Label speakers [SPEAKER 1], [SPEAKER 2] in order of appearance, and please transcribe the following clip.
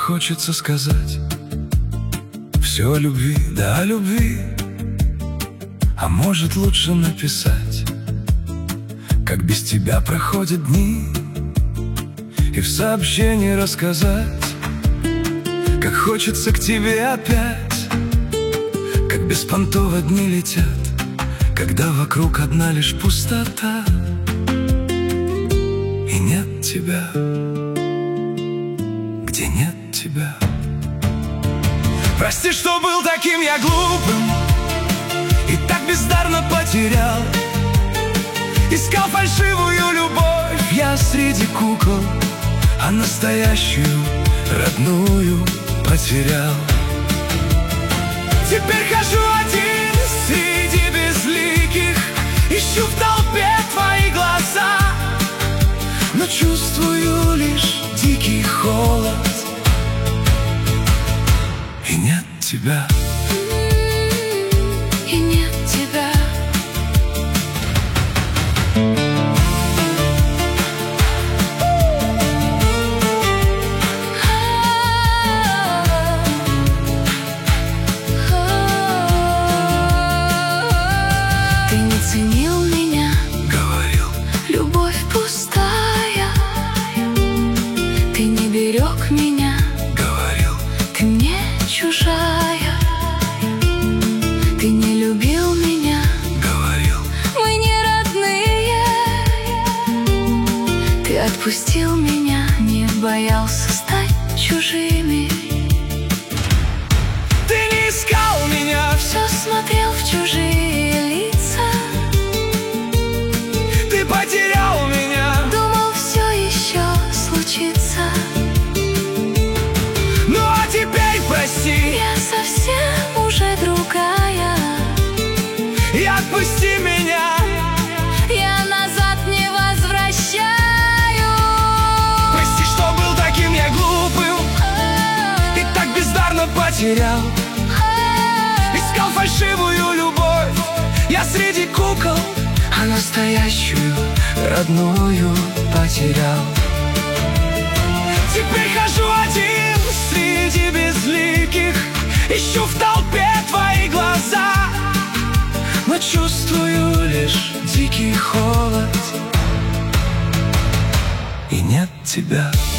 [SPEAKER 1] хочется сказать все о любви, да о любви. А может, лучше написать, как без тебя проходят дни, и в сообщении рассказать, как хочется к тебе опять, как беспонтово дни летят, когда вокруг одна лишь пустота, и нет тебя, где нет тебя. Прости, что был таким я глупым и так бездарно потерял. Искал фальшивую любовь я среди кукол, а настоящую, родную потерял. Теперь хожу один среди безликих, ищу в толпе твои глаза, но чувствую лишь дикий холод, и нет тебя.
[SPEAKER 2] И нет тебя. Ты не ценил меня,
[SPEAKER 1] Говорил,
[SPEAKER 2] любовь пустая. Ты не берег меня,
[SPEAKER 1] говорил,
[SPEAKER 2] ты мне чужая. Ты не любил меня,
[SPEAKER 1] говорил,
[SPEAKER 2] мы не родные. Ты отпустил меня, не боялся стать чужими.
[SPEAKER 1] ты не искал меня,
[SPEAKER 2] Все смотрел в чужие лица,
[SPEAKER 1] ты потерял меня,
[SPEAKER 2] думал, все еще случится.
[SPEAKER 1] ну а теперь прости
[SPEAKER 2] Я совсем уже другая,
[SPEAKER 1] и отпусти меня.
[SPEAKER 2] я назад не возвращаю.
[SPEAKER 1] Прости, что был таким я глупым и так бездарно потерял. Искал фальшивую любовь я среди кукол, а настоящую, родную потерял. Теперь хожу один среди безликих, ищу в толпе твои глаза, но чувствую лишь дикий холод, и нет тебя.